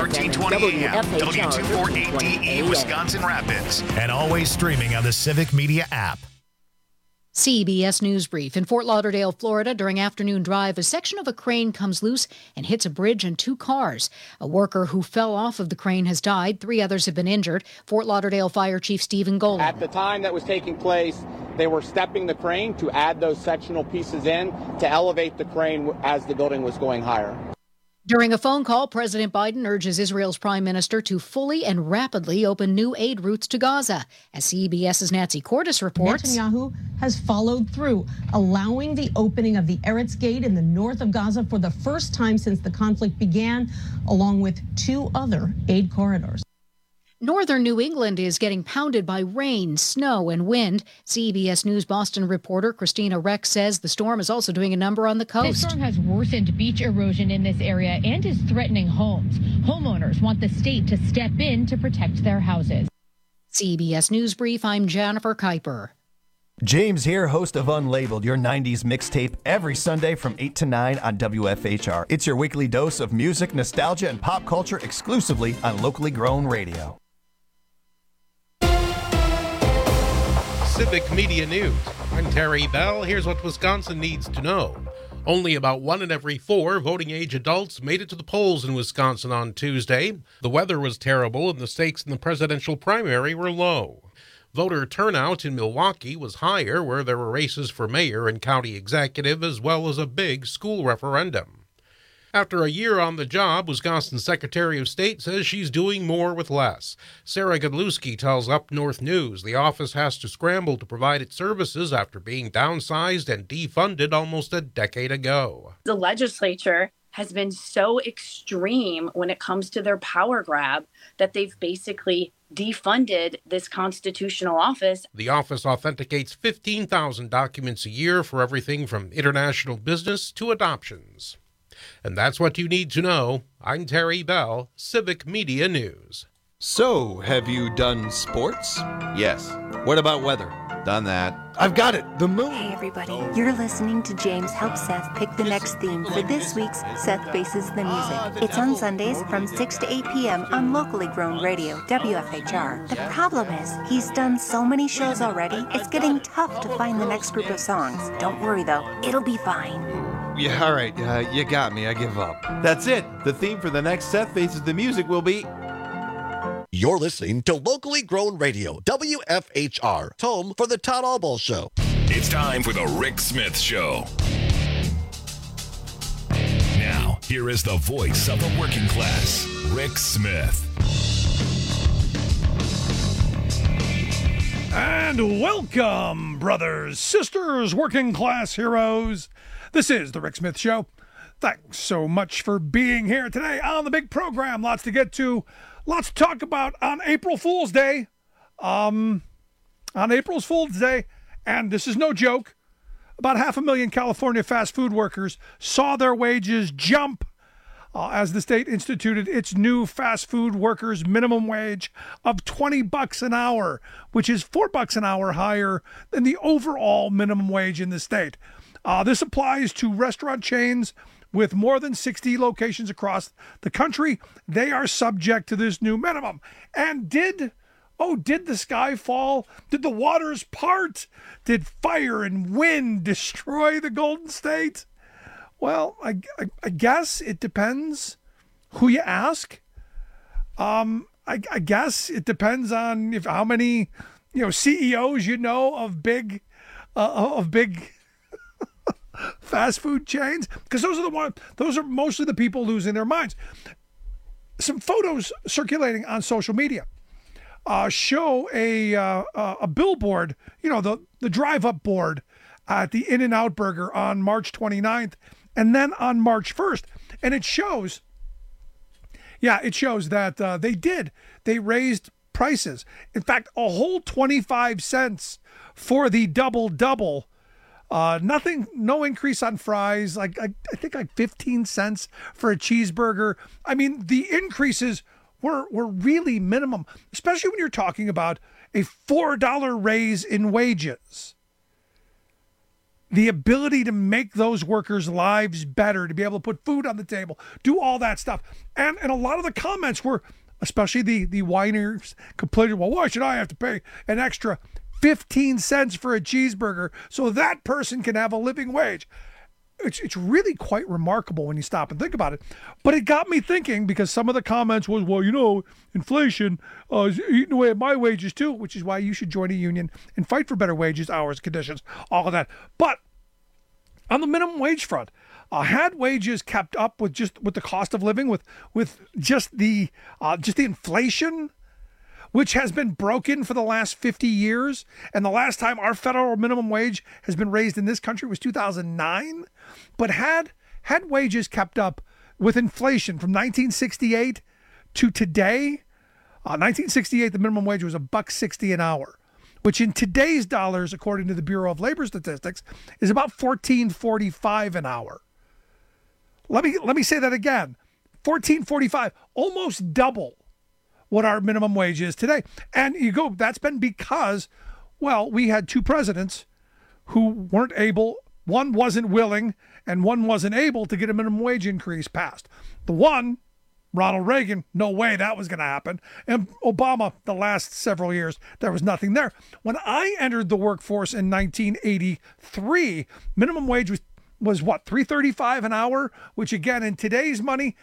1320 AM, W248DE, Wisconsin Rapids, and always streaming on the Civic Media app. CBS News Brief. In Fort Lauderdale, Florida, during afternoon drive, a section of a crane comes loose and hits a bridge and two cars. A worker who fell off of the crane has died. 3 others have been injured. Fort Lauderdale Fire Chief Stephen Golan. At the time that was taking place, they were stepping the crane to add those sectional pieces in to elevate the crane as the building was going higher. During a phone call, President Biden urges Israel's prime minister to fully and rapidly open new aid routes to Gaza. As CBS's Nancy Cordes reports, Netanyahu has followed through, allowing the opening of the Eretz Gate in the north of Gaza for the first time since the conflict began, along with 2 other aid corridors. Northern New England is getting pounded by rain, snow, and wind. CBS News Boston reporter Christina Rex says the storm is also doing a number on the coast. The storm has worsened beach erosion in this area and is threatening homes. Homeowners want the state to step in to protect their houses. CBS News Brief, I'm Jennifer Kuiper. James here, host of Unlabeled, your 90s mixtape, every Sunday from 8 to 9 on WFHR. It's your weekly dose of music, nostalgia, and pop culture exclusively on locally grown radio. Civic Media News. I'm Terry Bell. Here's what Wisconsin needs to know. Only about 1 in every 4 voting-age adults made it to the polls in Wisconsin on Tuesday. The weather was terrible and the stakes in the presidential primary were low. Voter turnout in Milwaukee was higher, where there were races for mayor and county executive, as well as a big school referendum. After a year on the job, Wisconsin's Secretary of State says she's doing more with less. Sarah Godlewski tells Up North News the office has to scramble to provide its services after being downsized and defunded almost a decade ago. The legislature has been so extreme when it comes to their power grab that they've basically defunded this constitutional office. The office authenticates 15,000 documents a year for everything from international business to adoptions. And that's what you need to know. I'm Terry Bell, Civic Media News. So, have you done sports? Yes. What about weather? Done that. I've got it, the moon. Hey everybody, you're listening to James help Seth pick the next theme for this week's Seth Faces the Music. It's on Sundays from 6 to 8 p.m. on locally grown radio, WFHR. The problem is, he's done so many shows already, it's getting tough to find the next group of songs. Don't worry though, it'll be fine. Yeah, all right, you got me. I give up. That's it. The theme for the next Seth Faces the Music will be... You're listening to locally grown radio, WFHR, home for the Todd Allball Show. It's time for the Rick Smith Show. Now, here is the voice of the working class, Rick Smith. And welcome, brothers, sisters, working class heroes. This is the Rick Smith Show. Thanks so much for being here today on the big program. Lots to get to, lots to talk about on April Fool's Day. On April Fool's Day, and this is no joke, about 500,000 California fast food workers saw their wages jump as the state instituted its new fast food workers minimum wage of $20 an hour, which is $4 an hour higher than the overall minimum wage in the state. This applies to restaurant chains with more than 60 locations across the country. They are subject to this new minimum. And did the sky fall? Did the waters part? Did fire and wind destroy the Golden State? Well, I guess it depends who you ask. I guess it depends on how many CEOs of big fast food chains, because those are mostly the people losing their minds. Some photos circulating on social media show a billboard, the drive-up board at the In-N-Out Burger on March 29th and then on March 1st. And it shows that they raised prices. In fact, a whole 25 cents for the double-double. No increase on fries. I think like 15 cents for a cheeseburger. I mean, the increases were really minimum, especially when you're talking about a $4 raise in wages. the ability to make those workers' lives better, to be able to put food on the table, do all that stuff. And a lot of the comments were, especially the whiners, complaining, well, why should I have to pay an extra 15 cents for a cheeseburger so that person can have a living wage? It's really quite remarkable when you stop and think about it. But it got me thinking, because some of the comments was, well, inflation is eating away at my wages too, which is why you should join a union and fight for better wages, hours, conditions, all of that. But on the minimum wage front, had wages kept up with the cost of living, with just the inflation, which has been broken for the last 50 years. And the last time our federal minimum wage has been raised in this country was 2009. But had wages kept up with inflation from 1968 to today, 1968, the minimum wage was $1.60 an hour, which in today's dollars, according to the Bureau of Labor Statistics, is about $14.45 an hour. Let me say that again. $14.45, almost double what our minimum wage is today. And that's been because, well, we had two presidents who weren't able, one wasn't willing and one wasn't able to get a minimum wage increase passed. The one, Ronald Reagan, no way that was going to happen. And Obama, the last several years, there was nothing there. When I entered the workforce in 1983, minimum wage was what, $3.35 an hour, which again, in today's money,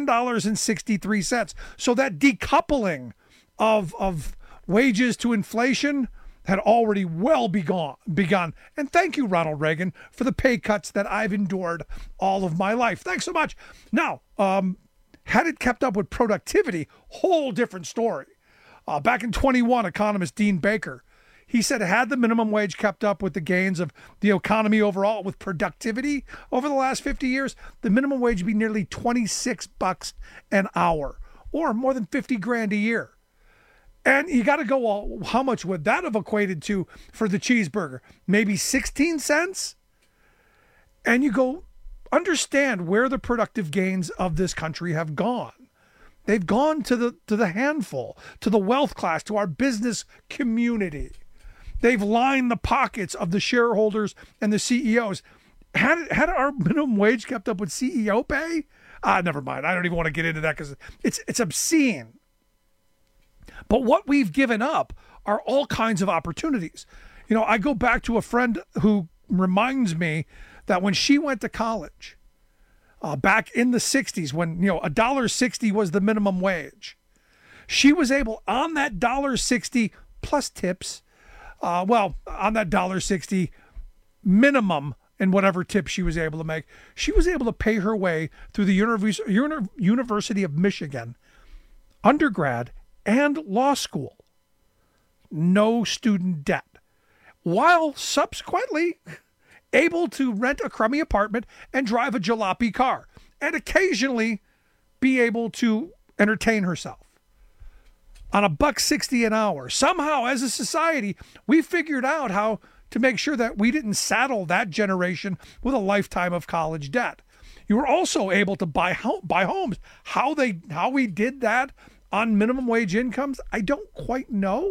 $10.63. So that decoupling of wages to inflation had already well begun. And thank you, Ronald Reagan, for the pay cuts that I've endured all of my life. Thanks so much. Now, had it kept up with productivity, whole different story. Back in 21, economist Dean Baker, he said, had the minimum wage kept up with the gains of the economy overall, with productivity over the last 50 years, the minimum wage would be nearly $26 an hour, or more than $50,000 a year. And you got to go, well, how much would that have equated to for the cheeseburger? Maybe 16 cents? And you go, understand where the productive gains of this country have gone. They've gone to the handful, to the wealth class, to our business community. They've lined the pockets of the shareholders and the CEOs. Had our minimum wage kept up with CEO pay? Never mind. I don't even want to get into that because it's obscene. But what we've given up are all kinds of opportunities. I go back to a friend who reminds me that when she went to college, back in the 60s, when $1.60 was the minimum wage, she was able, on that $1.60 plus tips, on that $1.60 minimum and whatever tips she was able to make, she was able to pay her way through the University of Michigan undergrad and law school. No student debt, while subsequently able to rent a crummy apartment and drive a jalopy car, and occasionally be able to entertain herself on $1.60 an hour. Somehow, as a society, we figured out how to make sure that we didn't saddle that generation with a lifetime of college debt. You were also able to buy homes. How we did that on minimum wage incomes, I don't quite know.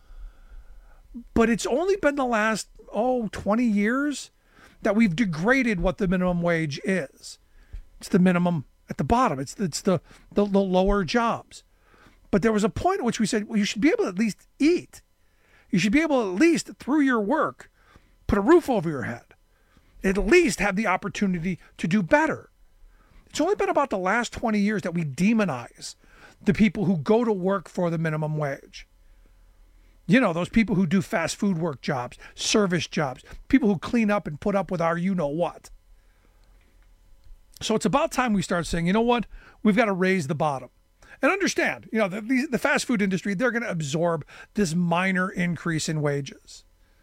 But it's only been the last 20 years that we've degraded what the minimum wage is. It's the minimum at the bottom. It's the lower jobs. But there was a point at which we said, well, you should be able to at least eat. You should be able to at least, through your work, put a roof over your head. At least have the opportunity to do better. It's only been about the last 20 years that we demonize the people who go to work for the minimum wage. Those people who do fast food work jobs, service jobs, people who clean up and put up with our you-know-what. So it's about time we start saying, you know what? We've got to raise the bottom. And understand, the fast food industry, they're going to absorb this minor increase in wages.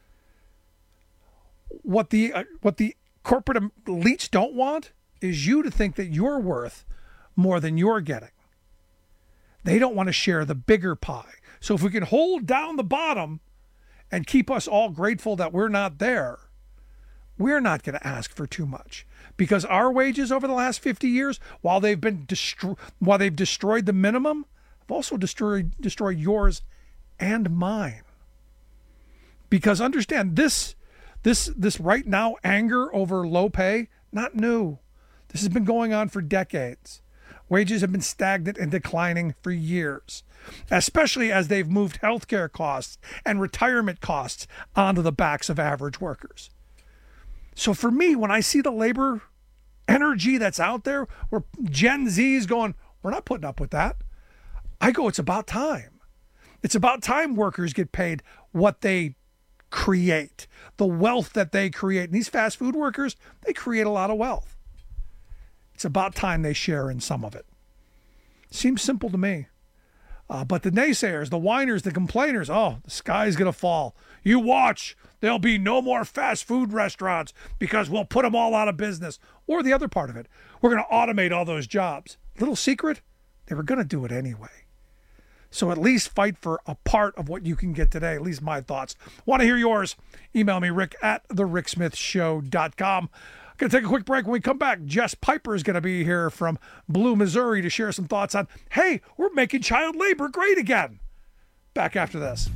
What the corporate elites don't want is you to think that you're worth more than you're getting. They don't want to share the bigger pie. So if we can hold down the bottom and keep us all grateful that we're not there, we're not going to ask for too much. Because our wages over the last 50 years, while they've destroyed the minimum, have also destroyed yours and mine. Because understand, this This right now anger over low pay, not new. This has been going on for decades. Wages have been stagnant and declining for years, especially as they've moved healthcare costs and retirement costs onto the backs of average workers. So for me, when I see the labor energy that's out there, where Gen Z is going, we're not putting up with that, I go, it's about time. It's about time workers get paid what they create, the wealth that they create. And these fast food workers, they create a lot of wealth. It's about time they share in some of it. Seems simple to me. But the naysayers, the whiners, the complainers, the sky's going to fall. You watch. There'll be no more fast food restaurants because we'll put them all out of business. Or the other part of it, we're going to automate all those jobs. Little secret, they were going to do it anyway. So at least fight for a part of what you can get today. At least my thoughts. Want to hear yours? Email me, rick@thericksmithshow.com. Going to take a quick break. When we come back, Jess Piper is going to be here from Blue, Missouri to share some thoughts on, hey, we're making child labor great again. Back after this.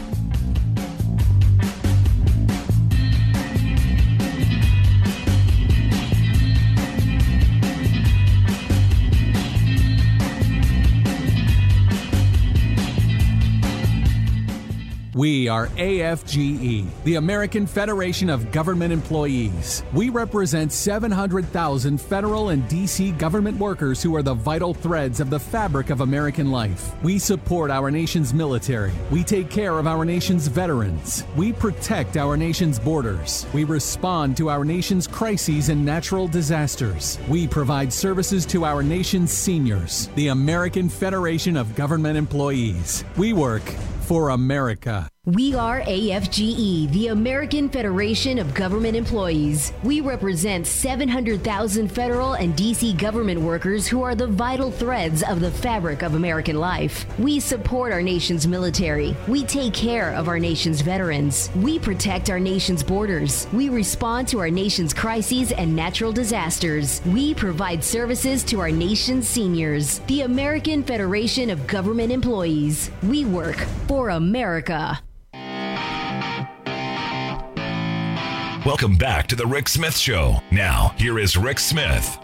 We are AFGE, the American Federation of Government Employees. We represent 700,000 federal and D.C. government workers who are the vital threads of the fabric of American life. We support our nation's military. We take care of our nation's veterans. We protect our nation's borders. We respond to our nation's crises and natural disasters. We provide services to our nation's seniors. The American Federation of Government Employees. We work for America. We are AFGE, the American Federation of Government Employees. We represent 700,000 federal and D.C. government workers who are the vital threads of the fabric of American life. We support our nation's military. We take care of our nation's veterans. We protect our nation's borders. We respond to our nation's crises and natural disasters. We provide services to our nation's seniors. The American Federation of Government Employees. We work for America. Welcome back to the Rick Smith Show. Now, here is Rick Smith.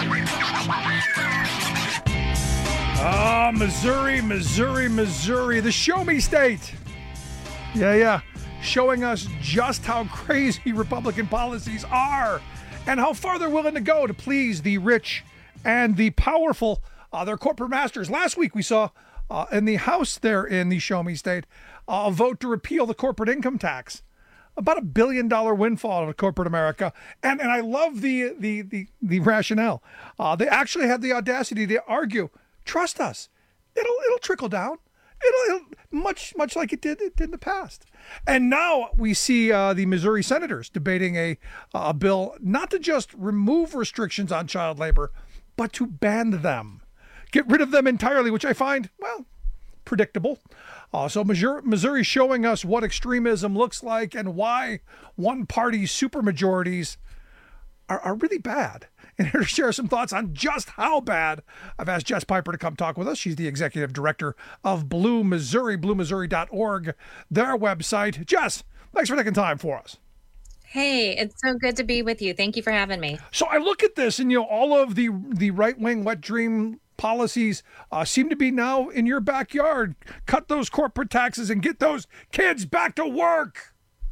Missouri, the show me state. Yeah. Showing us just how crazy Republican policies are and how far they're willing to go to please the rich and the powerful, their corporate masters. Last week we saw in the House there in the show me state a vote to repeal the corporate income tax. About $1 billion windfall to corporate America. And I love the rationale. They actually had the audacity to argue, trust us, it'll trickle down. It'll much like it did in the past. And now we see the Missouri senators debating a bill not to just remove restrictions on child labor, but to ban them. Get rid of them entirely, which I find, predictable. So Missouri showing us what extremism looks like and why one-party supermajorities are really bad. And here to share some thoughts on just how bad, I've asked Jess Piper to come talk with us. She's the executive director of Blue Missouri, bluemissouri.org, their website. Jess, thanks for taking time for us. Hey, it's so good to be with you. Thank you for having me. So I look at this and, all of the right-wing wet dream policies seem to be now in your backyard. Cut those corporate taxes and get those kids back to work.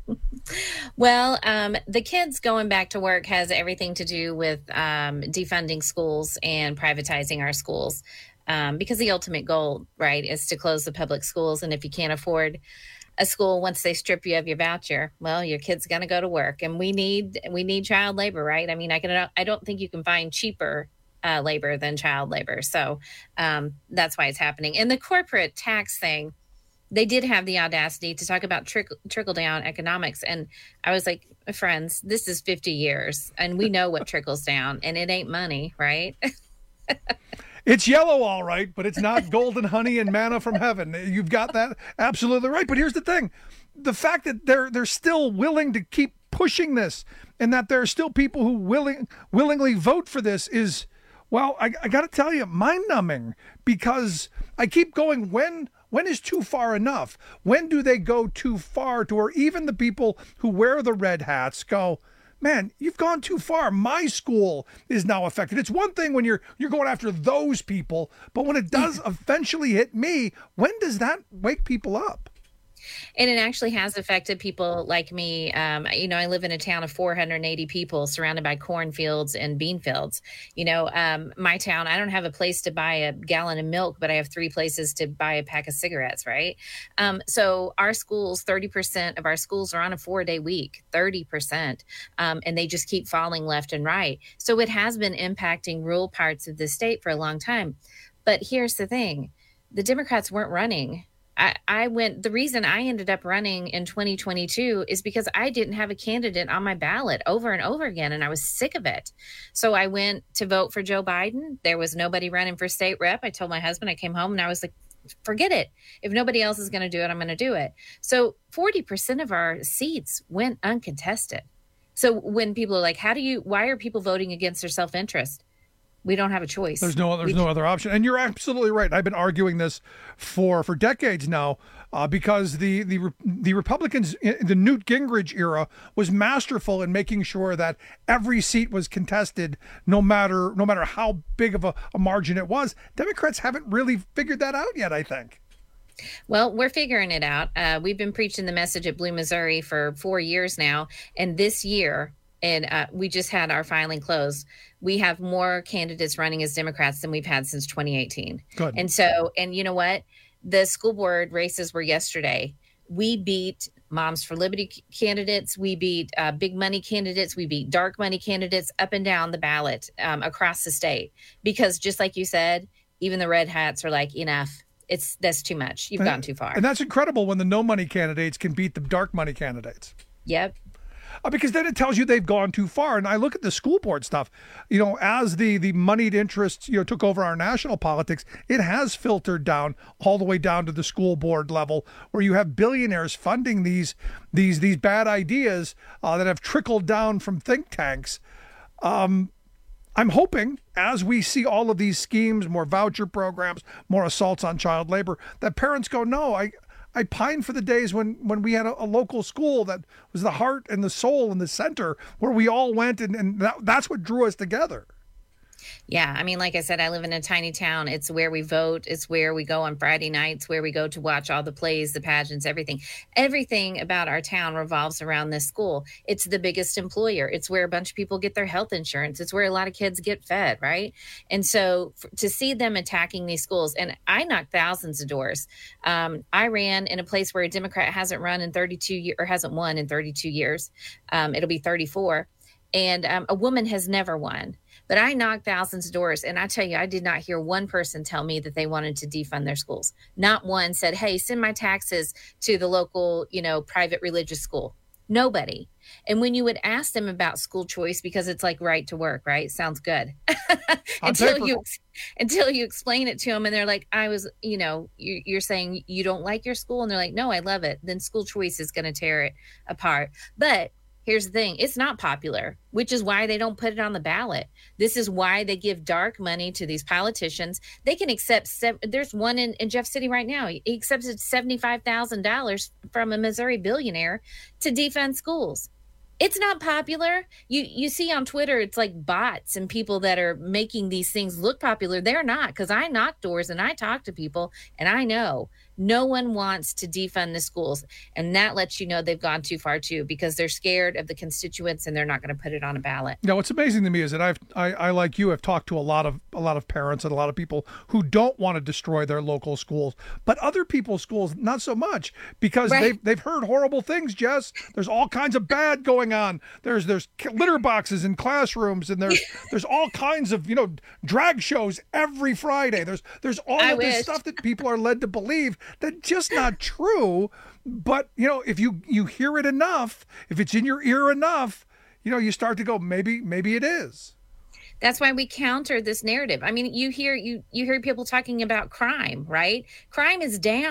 Well, the kids going back to work has everything to do with defunding schools and privatizing our schools, because the ultimate goal, right, is to close the public schools. And if you can't afford a school once they strip you of your voucher, well, your kid's going to go to work. And we need child labor, right? I mean, I don't think you can find cheaper labor than child labor. So that's why it's happening. And the corporate tax thing, they did have the audacity to talk about trickle down economics. And I was like, friends, this is 50 years and we know what trickles down, and it ain't money, right? It's yellow, all right, but it's not golden honey and manna from heaven. You've got that absolutely right. But here's the thing. The fact that they're still willing to keep pushing this, and that there are still people who willingly vote for this, is Well, I got to tell you, mind-numbing, because I keep going, when is too far enough? When do they go too far to where even the people who wear the red hats go, man, you've gone too far. My school is now affected. It's one thing when you're going after those people, but when it does eventually hit me, when does that wake people up? And it actually has affected people like me. I live in a town of 480 people surrounded by cornfields and bean fields. My town, I don't have a place to buy a gallon of milk, but I have 3 places to buy a pack of cigarettes, right? So our schools, 30% of our schools are on a 4-day week, 30%. And they just keep falling left and right. So it has been impacting rural parts of the state for a long time. But here's the thing. The Democrats weren't running. The reason I ended up running in 2022 is because I didn't have a candidate on my ballot over and over again, and I was sick of it. So I went to vote for Joe Biden. There was nobody running for state rep. I told my husband, I came home and I was like, forget it. If nobody else is going to do it, I'm going to do it. So 40% of our seats went uncontested. So when people are like, why are people voting against their self-interest? We don't have a choice. There's no other option. And you're absolutely right. I've been arguing this for decades now because the Republicans, the Newt Gingrich era, was masterful in making sure that every seat was contested, no matter how big of a margin it was. Democrats haven't really figured that out yet, I think. Well, we're figuring it out. We've been preaching the message at Blue Missouri for 4 years now. And this year, we just had our filing closed, we have more candidates running as Democrats than we've had since 2018. Good. And you know what? The school board races were yesterday. We beat Moms for Liberty candidates. We beat big money candidates. We beat dark money candidates up and down the ballot across the state. Because just like you said, even the red hats are like, enough. That's too much. You've gone too far. And that's incredible when the no money candidates can beat the dark money candidates. Yep. Because then it tells you they've gone too far. And I look at the school board stuff, as the moneyed interests, took over our national politics, it has filtered down all the way down to the school board level where you have billionaires funding these bad ideas that have trickled down from think tanks. I'm hoping as we see all of these schemes, more voucher programs, more assaults on child labor, that parents go, no, I pine for the days when we had a local school that was the heart and the soul and the center where we all went and that's what drew us together. Yeah. I mean, like I said, I live in a tiny town. It's where we vote. It's where we go on Friday nights, where we go to watch all the plays, the pageants, everything. Everything about our town revolves around this school. It's the biggest employer. It's where a bunch of people get their health insurance. It's where a lot of kids get fed, right? And so to see them attacking these schools, and I knocked thousands of doors. I ran in a place where a Democrat hasn't run in 32 years, or hasn't won in 32 years. It'll be 34. And a woman has never won. But I knocked thousands of doors, and I tell you, I did not hear one person tell me that they wanted to defund their schools. Not one said, hey, send my taxes to the local, private religious school. Nobody. And when you would ask them about school choice, because it's like right to work, right? Sounds good. until you explain it to them, and they're like, you're saying you don't like your school? And they're like, no, I love it. Then school choice is going to tear it apart. But here's the thing. It's not popular, which is why they don't put it on the ballot. This is why they give dark money to these politicians. They can accept, there's one in Jeff City right now. He accepted $75,000 from a Missouri billionaire to defund schools. It's not popular. You see on Twitter, it's like bots and people that are making these things look popular. They're not, because I knock doors and I talk to people, and I know no one wants to defund the schools. And that lets you know they've gone too far too, because they're scared of the constituents and they're not going to put it on a ballot. Now, what's amazing to me is that I like you have talked to a lot of parents and a lot of people who don't want to destroy their local schools, but other people's schools not so much, because they've heard horrible things. Jess, there's all kinds of bad going on. There's litter boxes in classrooms, and there's all kinds of drag shows every Friday. There's all of this stuff that people are led to believe that's just not true. But if you hear it enough, if it's in your ear enough, you start to go, maybe it is. That's why we counter this narrative. I mean, you hear people talking about crime, right? Crime is down.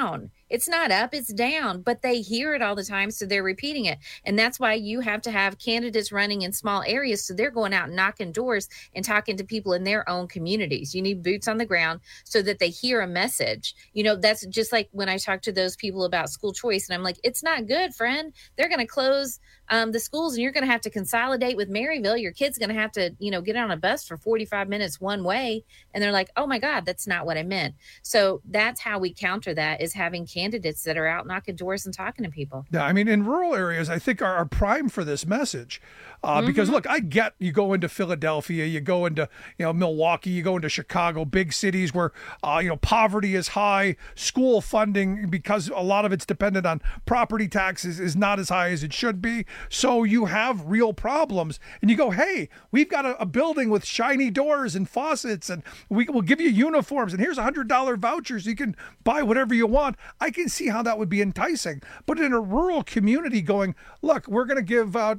It's not up, it's down, but they hear it all the time, so they're repeating it. And that's why you have to have candidates running in small areas, so they're going out and knocking doors and talking to people in their own communities. You need boots on the ground so that they hear a message. That's just like when I talk to those people about school choice, and I'm like, it's not good, friend. They're going to close the schools, and you're going to have to consolidate with Maryville. Your kid's going to have to, get on a bus for 45 minutes one way. And they're like, oh my God, that's not what I meant. So that's how we counter that, is having candidates that are out knocking doors and talking to people. Yeah, I mean, in rural areas, I think are prime for this message. Because look, I get you go into Philadelphia, you go into, Milwaukee, you go into Chicago, big cities where, poverty is high, school funding, because a lot of it's dependent on property taxes, is not as high as it should be. So you have real problems, and you go, hey, we've got a building with shiny doors and faucets, and we'll give you uniforms, and here's $100 vouchers. You can buy whatever you want. I can see how that would be enticing. But in a rural community going, look, we're going to give out,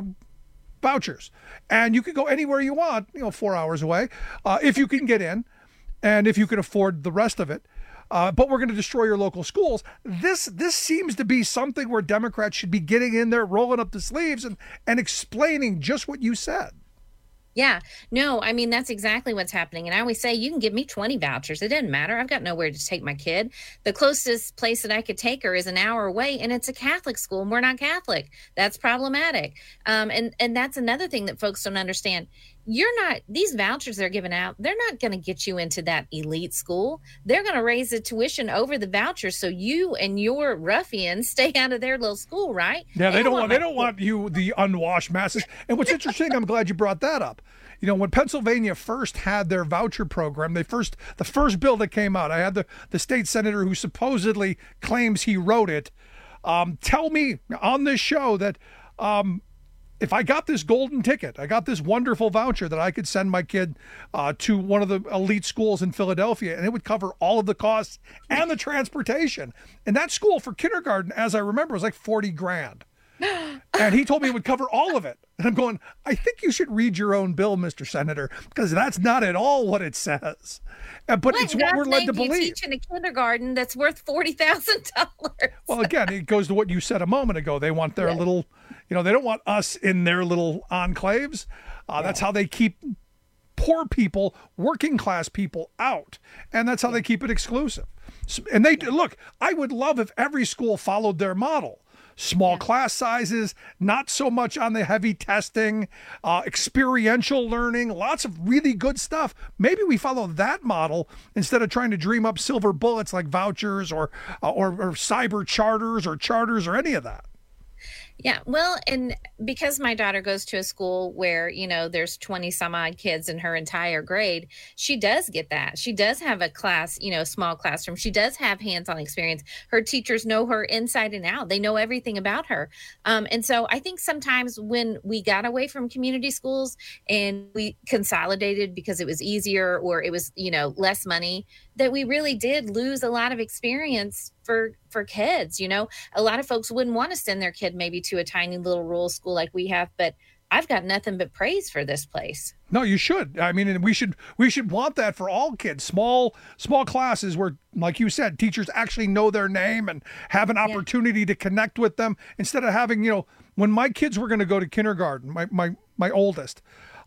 vouchers, and you can go anywhere you want, 4 hours away, if you can get in and if you can afford the rest of it. But we're going to destroy your local schools. This seems to be something where Democrats should be getting in there, rolling up the sleeves and explaining just what you said. Yeah, no, I mean, that's exactly what's happening. And I always say, you can give me 20 vouchers. It doesn't matter. I've got nowhere to take my kid. The closest place that I could take her is an hour away, and it's a Catholic school, and we're not Catholic. That's problematic. And that's another thing that folks don't understand. These vouchers they're giving out, they're not going to get you into that elite school. They're going to raise the tuition over the vouchers so you and your ruffians stay out of their little school, right? Yeah, they don't want you, the unwashed masses. And what's interesting, I'm glad you brought that up. When Pennsylvania first had their voucher program, the first bill that came out, I had the state senator who supposedly claims he wrote it, tell me on this show that if I got this golden ticket, I got this wonderful voucher that I could send my kid to one of the elite schools in Philadelphia, and it would cover all of the costs and the transportation. And that school for kindergarten, as I remember, was like $40,000. And he told me it would cover all of it. And I'm going, I think you should read your own bill, Mr. Senator, because that's not at all what it says. But it's what we're led to believe. You teach in a kindergarten that's worth $40,000. Well, again, it goes to what you said a moment ago. They want their little, they don't want us in their little enclaves. That's how they keep poor people, working class people out. And that's how they keep it exclusive. And look, I would love if every school followed their model. Small class sizes, not so much on the heavy testing, experiential learning, lots of really good stuff. Maybe we follow that model instead of trying to dream up silver bullets like vouchers or cyber charters or any of that. Yeah, well, and because my daughter goes to a school where, there's 20 some odd kids in her entire grade, she does get that. She does have a class, small classroom. She does have hands-on experience. Her teachers know her inside and out. They know everything about her. And so I think sometimes when we got away from community schools and we consolidated because it was easier or it was, less money, that we really did lose a lot of experience for kids. A lot of folks wouldn't want to send their kid maybe to a tiny little rural school like we have, but I've got nothing but praise for this place. No, you should. I mean, and we should want that for all kids. Small classes where, like you said, teachers actually know their name and have an opportunity to connect with them instead of having, when my kids were going to go to kindergarten, my oldest,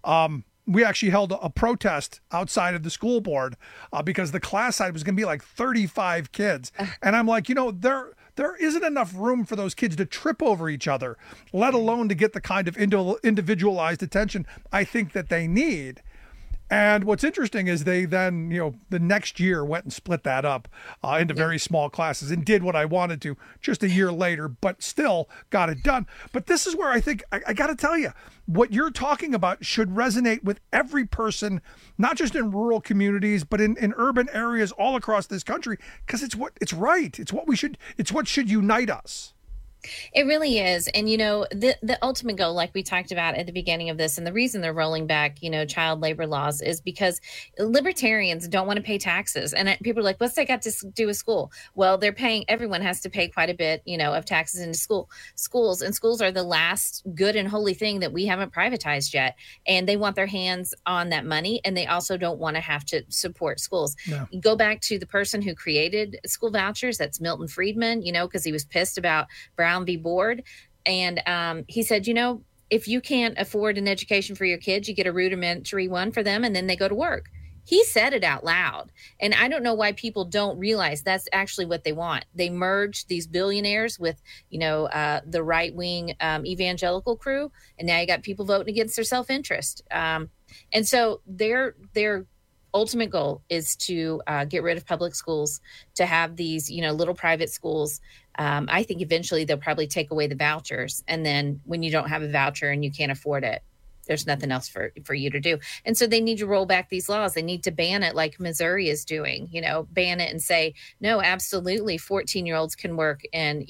we actually held a protest outside of the school board because the class size was going to be like 35 kids. And I'm like, there isn't enough room for those kids to trip over each other, let alone to get the kind of individualized attention I think that they need. And what's interesting is they then, the next year went and split that up into very small classes and did what I wanted to just a year later, but still got it done. But this is where I think, I got to tell you, what you're talking about should resonate with every person, not just in rural communities, but in urban areas all across this country, because it's right. It's what should unite us. It really is. And, the ultimate goal, like we talked about at the beginning of this, and the reason they're rolling back, child labor laws is because libertarians don't want to pay taxes. And people are like, what's that got to do with school? Well, everyone has to pay quite a bit, of taxes into schools. And schools are the last good and holy thing that we haven't privatized yet. And they want their hands on that money. And they also don't want to have to support schools. Yeah. Go back to the person who created school vouchers. That's Milton Friedman, because he was pissed about Brown v. Board. And he said, if you can't afford an education for your kids, you get a rudimentary one for them and then they go to work. He said it out loud. And I don't know why people don't realize that's actually what they want. They merged these billionaires with, the right wing evangelical crew. And now you got people voting against their self-interest. And so their ultimate goal is to get rid of public schools, to have these, little private schools. I think eventually they'll probably take away the vouchers. And then when you don't have a voucher and you can't afford it, there's nothing else for you to do. And so they need to roll back these laws. They need to ban it like Missouri is doing, ban it and say, no, absolutely. 14-year-olds can work in,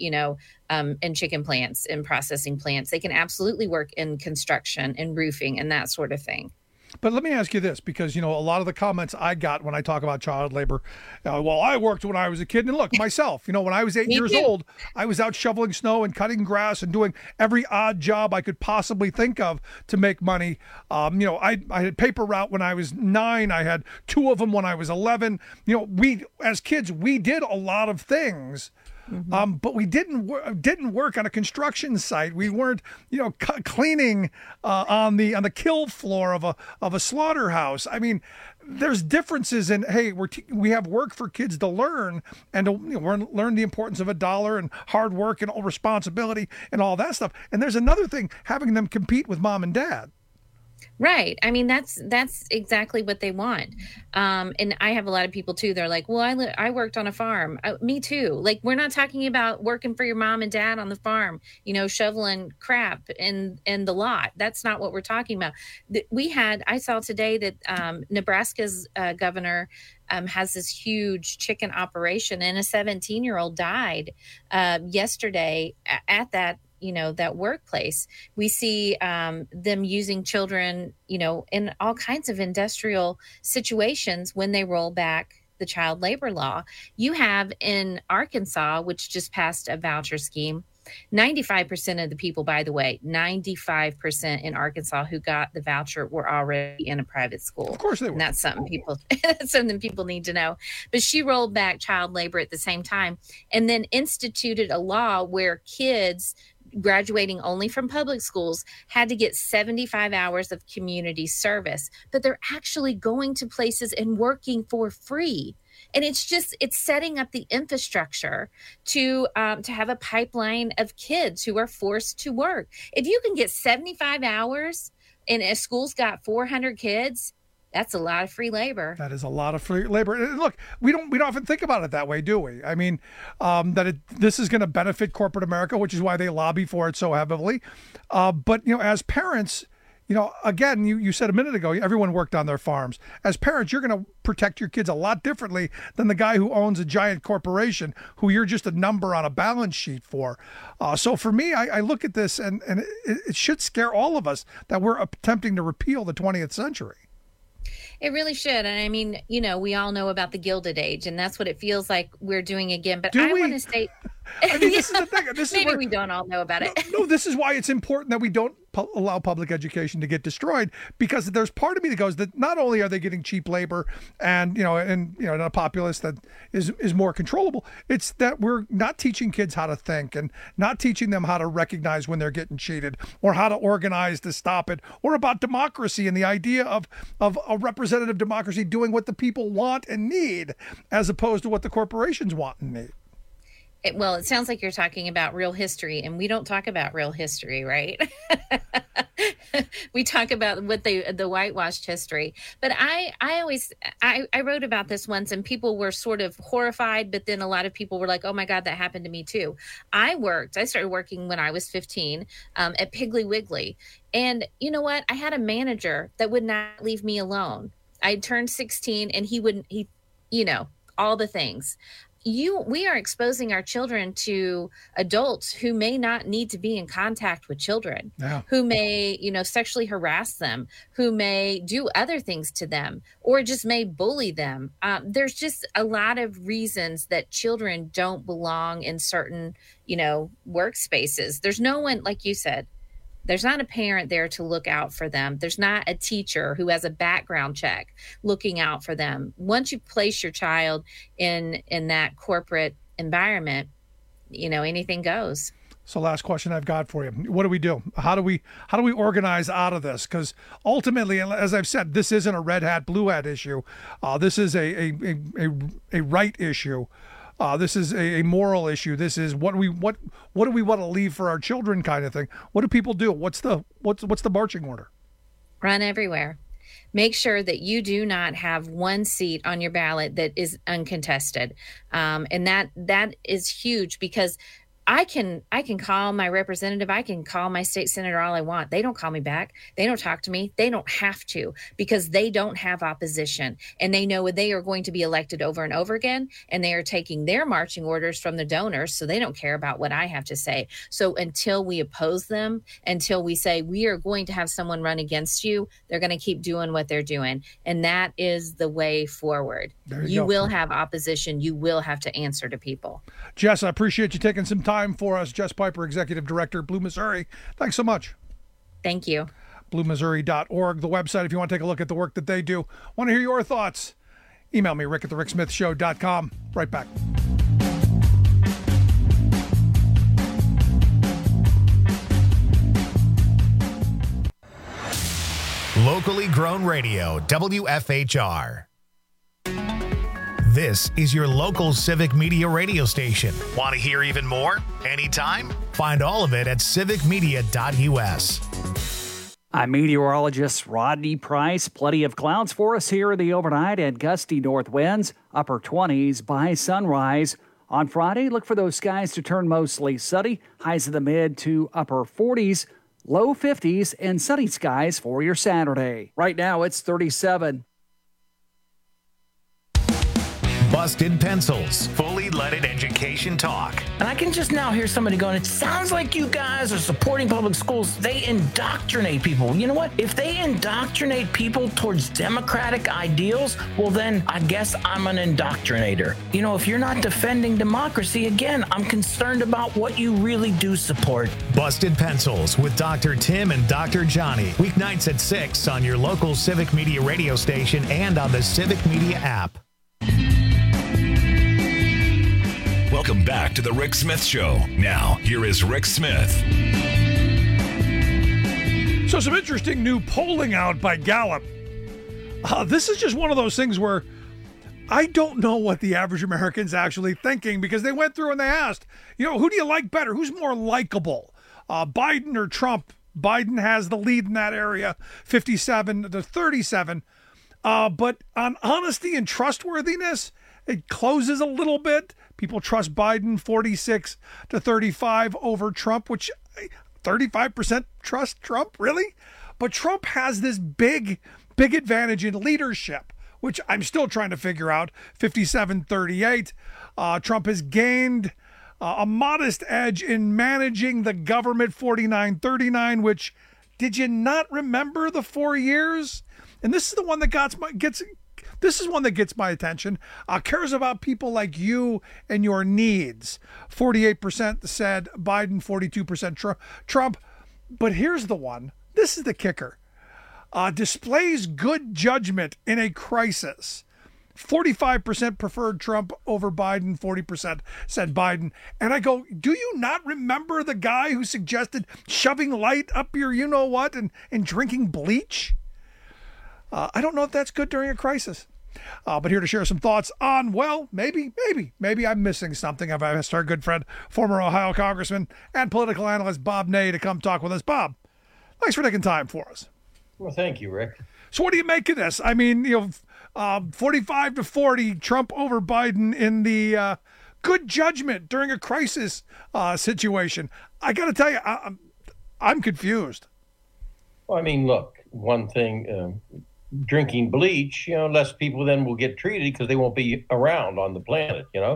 in chicken plants and processing plants. They can absolutely work in construction and roofing and that sort of thing. But let me ask you this, because, a lot of the comments I got when I talk about child labor, well, I worked when I was a kid. And look, myself, when I was 8 years old, I was out shoveling snow and cutting grass and doing every odd job I could possibly think of to make money. I had paper route when I was 9. I had 2 of them when I was 11. We, as kids, we did a lot of things. Mm-hmm. But we didn't work on a construction site. We weren't, cleaning on the kill floor of a slaughterhouse. I mean, there's differences in, hey, we have work for kids to learn and to learn the importance of a dollar and hard work and responsibility and all that stuff. And there's another thing, having them compete with mom and dad. Right. I mean, that's exactly what they want. And I have a lot of people too. They're like, well, I worked on a farm. Me too. Like, we're not talking about working for your mom and dad on the farm, shoveling crap in the lot. That's not what we're talking about. I saw today that Nebraska's governor has this huge chicken operation, and a 17-year-old died yesterday at that workplace. We see them using children, in all kinds of industrial situations when they roll back the child labor law. You have in Arkansas, which just passed a voucher scheme, 95% of the people, by the way, 95% in Arkansas who got the voucher were already in a private school. Of course they were. And that's something people need to know. But she rolled back child labor at the same time and then instituted a law where kids graduating only from public schools had to get 75 hours of community service, but they're actually going to places and working for free. And it's setting up the infrastructure to have a pipeline of kids who are forced to work. If you can get 75 hours and a school's got 400 kids, that's a lot of free labor. That is a lot of free labor. And look, we don't often think about it that way, do we? I mean, this is going to benefit corporate America, which is why they lobby for it so heavily. But as parents, again, you said a minute ago, everyone worked on their farms. As parents, you're going to protect your kids a lot differently than the guy who owns a giant corporation who you're just a number on a balance sheet for. So for me, I look at this and it should scare all of us that we're attempting to repeal the 20th century. It really should. And I mean, we all know about the Gilded Age, and that's what it feels like we're doing again. But I want to say, I mean, this is the thing. Maybe we don't all know about it. No, this is why it's important that we don't allow public education to get destroyed, because there's part of me that goes that not only are they getting cheap labor and a populace that is more controllable, it's that we're not teaching kids how to think and not teaching them how to recognize when they're getting cheated or how to organize to stop it, or about democracy and the idea of a representative democracy doing what the people want and need as opposed to what the corporations want and need. It sounds like you're talking about real history, and we don't talk about real history, right? We talk about what the whitewashed history. But I wrote about this once, and people were sort of horrified, but then a lot of people were like, oh my God, that happened to me too. I started working when I was 15 at Piggly Wiggly. And you know what? I had a manager that would not leave me alone. I turned 16 and he all the things. we are exposing our children to adults who may not need to be in contact with children, who may, sexually harass them, who may do other things to them, or just may bully them. There's just a lot of reasons that children don't belong in certain, workspaces. There's no one, like you said, there's not a parent there to look out for them. There's not a teacher who has a background check looking out for them. Once you place your child in that corporate environment, anything goes. So last question I've got for you. What do we do? How do we organize out of this? Because ultimately, as I've said, this isn't a red hat, blue hat issue. This is a right issue. This is a moral issue. This is what do we want to leave for our children kind of thing. What do people do? What's the marching order? Run everywhere. Make sure that you do not have one seat on your ballot that is uncontested. And that is huge, because I can call my representative. I can call my state senator all I want. They don't call me back. They don't talk to me. They don't have to, because they don't have opposition. And they know they are going to be elected over and over again. And they are taking their marching orders from the donors. So they don't care about what I have to say. So until we oppose them, until we say we are going to have someone run against you, they're going to keep doing what they're doing. And that is the way forward. You will have opposition. You will have to answer to people. Jess, I appreciate you taking some time for us. Jess Piper, Executive Director, Blue Missouri. Thanks so much. Thank you. BlueMissouri.org, the website, if you want to take a look at the work that they do. Want to hear your thoughts? Email me, rick@thericksmithshow.com. Right back. Locally grown radio, WFHR. This is your local civic media radio station. Want to hear even more? Anytime? Find all of it at civicmedia.us. I'm meteorologist Rodney Price. Plenty of clouds for us here in the overnight and gusty north winds, upper 20s by sunrise. On Friday, look for those skies to turn mostly sunny, highs in the mid to upper 40s, low 50s, and sunny skies for your Saturday. Right now, it's 37. Busted Pencils, fully leaded education talk. And I can just now hear somebody going, it sounds like you guys are supporting public schools. They indoctrinate people. You know what? If they indoctrinate people towards democratic ideals, well, then I guess I'm an indoctrinator. If you're not defending democracy, again, I'm concerned about what you really do support. Busted Pencils with Dr. Tim and Dr. Johnny. Weeknights at 6 on your local Civic Media radio station and on the Civic Media app. Welcome back to the Rick Smith Show. Now, here is Rick Smith. So some interesting new polling out by Gallup. This is just one of those things where I don't know what the average American's actually thinking, because they went through and they asked, who do you like better? Who's more likable, Biden or Trump? Biden has the lead in that area, 57 to 37. But on honesty and trustworthiness, it closes a little bit. People trust Biden 46 to 35 over Trump, which 35% trust Trump, really? But Trump has this big advantage in leadership, which I'm still trying to figure out, 57-38. Trump has gained a modest edge in managing the government, 49-39, which, did you not remember the 4 years? And this is the one that gets my attention. Cares about people like you and your needs. 48% said Biden, 42% Trump. But here's the one. This is the kicker. Displays good judgment in a crisis. 45% preferred Trump over Biden, 40% said Biden. And I go, do you not remember the guy who suggested shoving light up your you-know-what and drinking bleach? I don't know if that's good during a crisis. But here to share some thoughts on, well, maybe I'm missing something. I've asked our good friend, former Ohio Congressman and political analyst Bob Ney to come talk with us. Bob, thanks for taking time for us. Well, thank you, Rick. So what do you make of this? I mean, 45 to 40, Trump over Biden in the good judgment during a crisis situation. I got to tell you, I'm confused. Well, I mean, look, one thing, drinking bleach, less people then will get treated because they won't be around on the planet,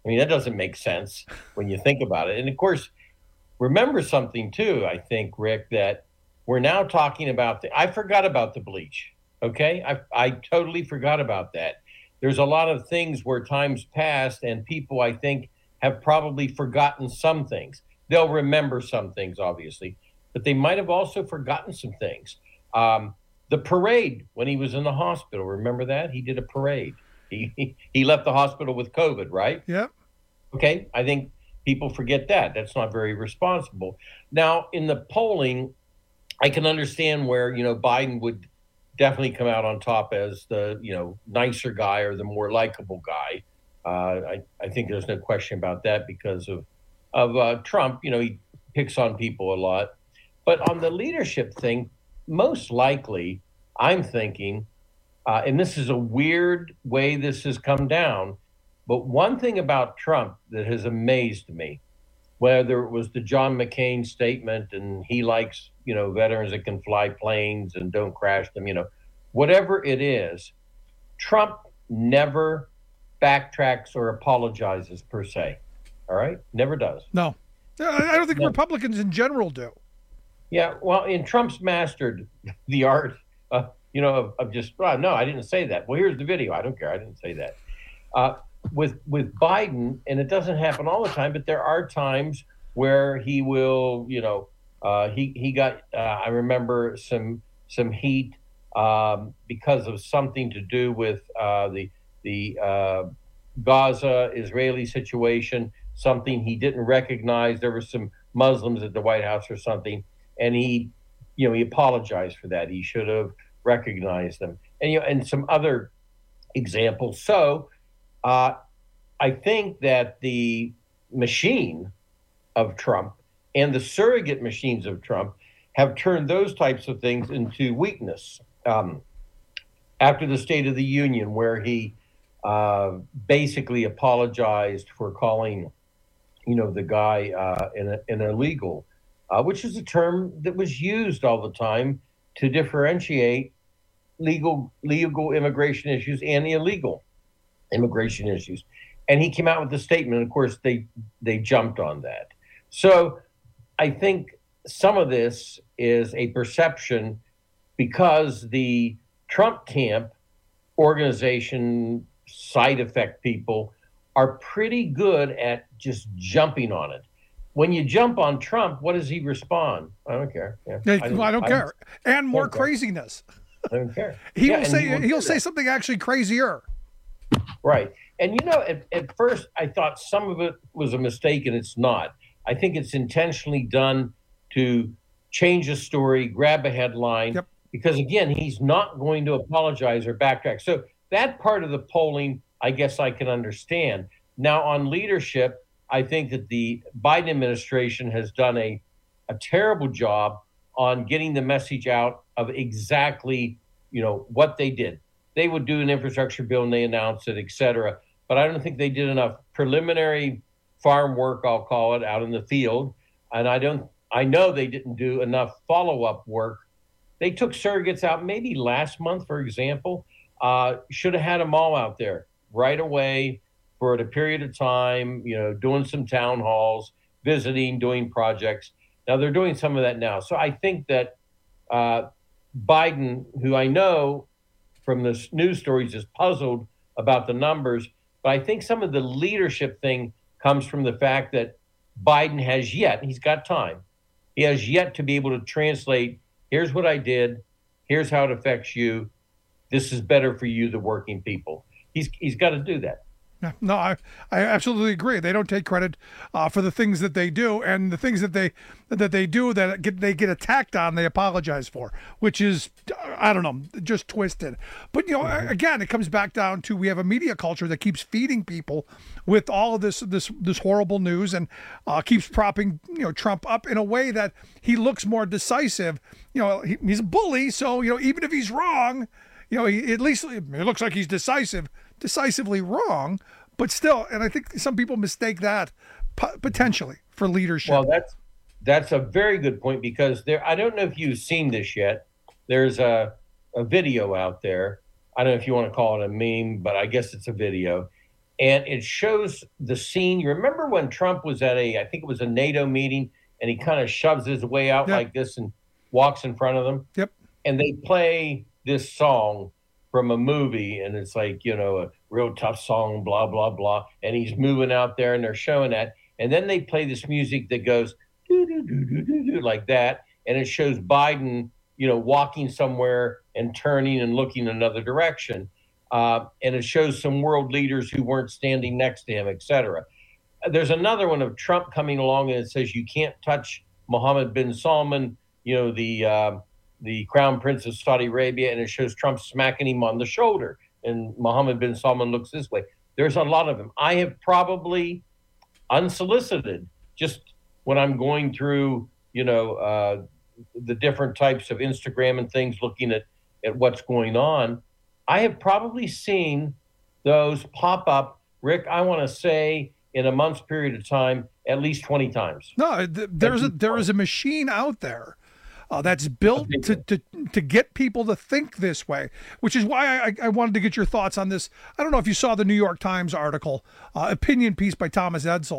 I mean, that doesn't make sense when you think about it. And of course, remember something too, I think, Rick, that we're now talking about I forgot about the bleach. Okay. I totally forgot about that. There's a lot of things where time's passed and people, I think, have probably forgotten some things. They'll remember some things, obviously, but they might have also forgotten some things. The parade when he was in the hospital, remember that? He did a parade. He left the hospital with COVID, right? Yep. Okay. I think people forget that. That's not very responsible. Now, in the polling, I can understand where, Biden would definitely come out on top as the, nicer guy or the more likable guy. I think there's no question about that because of Trump. He picks on people a lot. But on the leadership thing, most likely, I'm thinking, and this is a weird way this has come down, but one thing about Trump that has amazed me, whether it was the John McCain statement and he likes, veterans that can fly planes and don't crash them, whatever it is, Trump never backtracks or apologizes per se. All right? Never does. No. I don't think Republicans in general do. Yeah, well, and Trump's mastered the art, of just, no, I didn't say that. Well, here's the video. I don't care. I didn't say that. With Biden, and it doesn't happen all the time, but there are times where he will, he got, I remember some heat because of something to do with the Gaza-Israeli situation, something he didn't recognize. There were some Muslims at the White House or something, and he apologized for that. He should have recognized them, and some other examples. So I think that the machine of Trump and the surrogate machines of Trump have turned those types of things into weakness. After the State of the Union, where he basically apologized for calling, the guy an illegal, which is a term that was used all the time to differentiate legal immigration issues and illegal immigration issues. And he came out with a statement. Of course, they jumped on that. So I think some of this is a perception because the Trump camp organization side effect people are pretty good at just jumping on it. When you jump on Trump, what does he respond? I don't care. Yeah, I don't care. And more craziness. I don't care. He'll say something actually crazier. Right. And at first I thought some of it was a mistake, and it's not. I think it's intentionally done to change a story, grab a headline, because again, he's not going to apologize or backtrack. So that part of the polling, I guess I can understand. Now on leadership, I think that the Biden administration has done a terrible job on getting the message out of exactly, what they did. They would do an infrastructure bill and they announced it, et cetera. But I don't think they did enough preliminary farm work, I'll call it, out in the field. And I know they didn't do enough follow-up work. They took surrogates out maybe last month, for example. Should have had them all out there right away for a period of time, doing some town halls, visiting, doing projects. Now they're doing some of that now. So I think that Biden, who I know from the news stories is puzzled about the numbers, but I think some of the leadership thing comes from the fact that Biden has yet, he's got time, he has yet to be able to translate, here's what I did, here's how it affects you, this is better for you, the working people. He's got to do that. No, I absolutely agree. They don't take credit for the things that they do, and the things that they do that they get attacked on, they apologize for, which is, I don't know, just twisted. But again, it comes back down to we have a media culture that keeps feeding people with all of this horrible news and keeps propping Trump up in a way that he looks more decisive. He's a bully, so even if he's wrong, at least it looks like he's decisively wrong, but still, and I think some people mistake that potentially for leadership. Well, that's a very good point, because I don't know if you've seen this yet. There's a video out there. I don't know if you want to call it a meme, but I guess it's a video. And it shows the scene. You remember when Trump was at I think it was a NATO meeting, and he kind of shoves his way out like this and walks in front of them? Yep. And they play this song from a movie, and it's like, a real tough song, blah, blah, blah. And he's moving out there, and they're showing that. And then they play this music that goes do like that, and it shows Biden, walking somewhere and turning and looking another direction. And it shows some world leaders who weren't standing next to him, et cetera. There's another one of Trump coming along, and it says you can't touch Mohammed bin Salman, the crown prince of Saudi Arabia, and it shows Trump smacking him on the shoulder, and Mohammed bin Salman looks this way. There's a lot of them. I have probably unsolicited, just when I'm going through, the different types of Instagram and things, looking at what's going on, I have probably seen those pop up, Rick, I want to say in a month's period of time, at least 20 times. No, there is a machine out there that's built to get people to think this way, which is why I wanted to get your thoughts on this. I don't know if you saw the New York Times article, opinion piece by Thomas Edsall,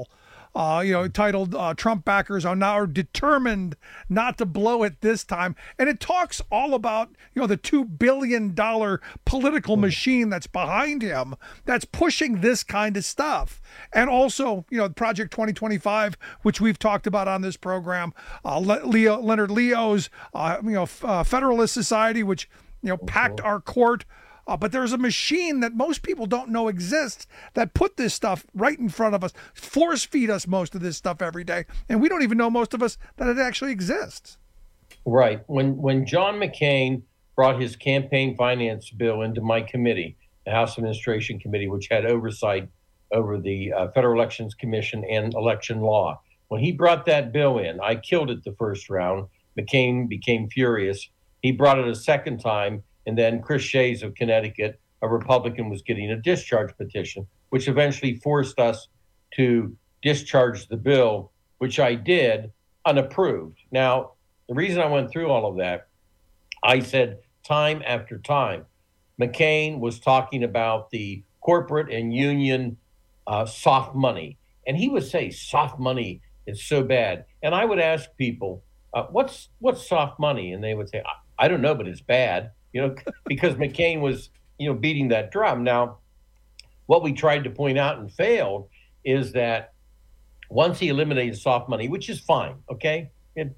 titled Trump backers are now determined not to blow it this time. And it talks all about, the $2 billion political machine that's behind him, that's pushing this kind of stuff. And also, Project 2025, which we've talked about on this program, Leonard Leo's, Federalist Society, which, packed our court. But there's a machine that most people don't know exists that put this stuff right in front of us, force feed us most of this stuff every day. And we don't even know, most of us, that it actually exists. Right. When John McCain brought his campaign finance bill into my committee, the House Administration Committee, which had oversight over the Federal Elections Commission and election law, when he brought that bill in, I killed it the first round. McCain became furious. He brought it a second time. And then Chris Shays of Connecticut, a Republican, was getting a discharge petition, which eventually forced us to discharge the bill, which I did, unapproved. Now, the reason I went through all of that, I said time after time, McCain was talking about the corporate and union soft money. And he would say, soft money is so bad. And I would ask people, what's soft money? And they would say, I don't know, but it's bad. Because McCain was, beating that drum. Now, what we tried to point out and failed is that once he eliminated soft money, which is fine, okay?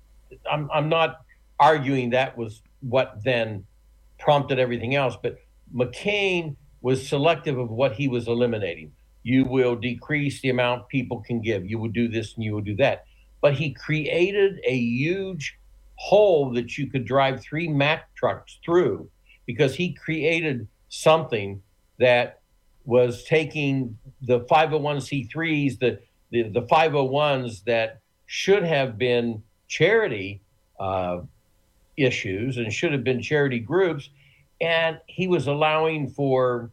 I'm not arguing that was what then prompted everything else, but McCain was selective of what he was eliminating. You will decrease the amount people can give. You will do this and you will do that. But he created a huge hole that you could drive 3 Mack trucks through, because he created something that was taking the 501c3s, the 501s that should have been charity issues and should have been charity groups, and he was allowing for